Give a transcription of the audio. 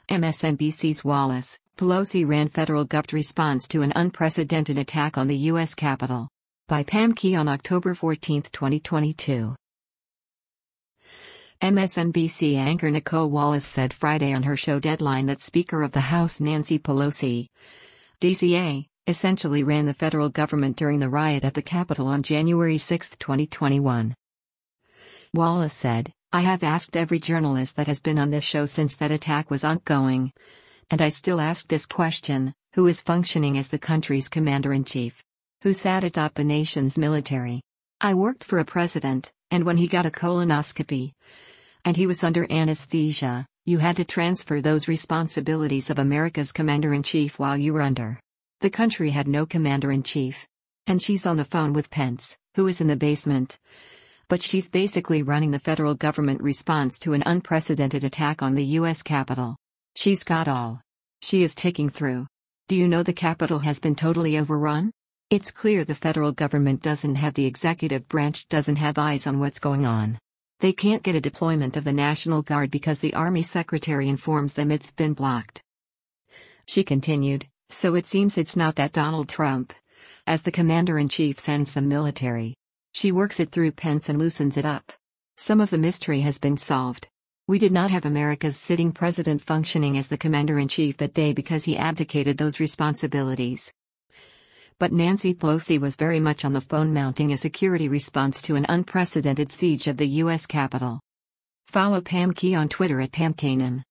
MSNBC's Wallace, Pelosi ran federal government response to an unprecedented attack on the U.S. Capitol. By Pam Key on October 14, 2022. MSNBC anchor Nicole Wallace said Friday on her show Deadline that Speaker of the House Nancy Pelosi, DCA, essentially ran the federal government during the riot at the Capitol on January 6, 2021. Wallace said, "I have asked every journalist that has been on this show since that attack was ongoing. And I still ask this question: who is functioning as the country's commander-in-chief? Who sat atop the nation's military? I worked for a president, and when he got a colonoscopy, and he was under anesthesia, you had to transfer those responsibilities of America's commander-in-chief while you were under. The country had no commander-in-chief. And she's on the phone with Pence, who is in the basement. But she's basically running the federal government response to an unprecedented attack on the U.S. Capitol. She's got all. She is ticking through. Do you know the Capitol has been totally overrun? It's clear the federal government doesn't have the executive branch doesn't have eyes on what's going on. They can't get a deployment of the National Guard because the Army Secretary informs them it's been blocked." She continued, "So it seems it's not that Donald Trump, as the commander-in-chief, sends the military. She works it through Pence and loosens it up. Some of the mystery has been solved. We did not have America's sitting president functioning as the commander-in-chief that day because he abdicated those responsibilities. But Nancy Pelosi was very much on the phone mounting a security response to an unprecedented siege of the U.S. Capitol." Follow Pam Key on Twitter at PamKanan.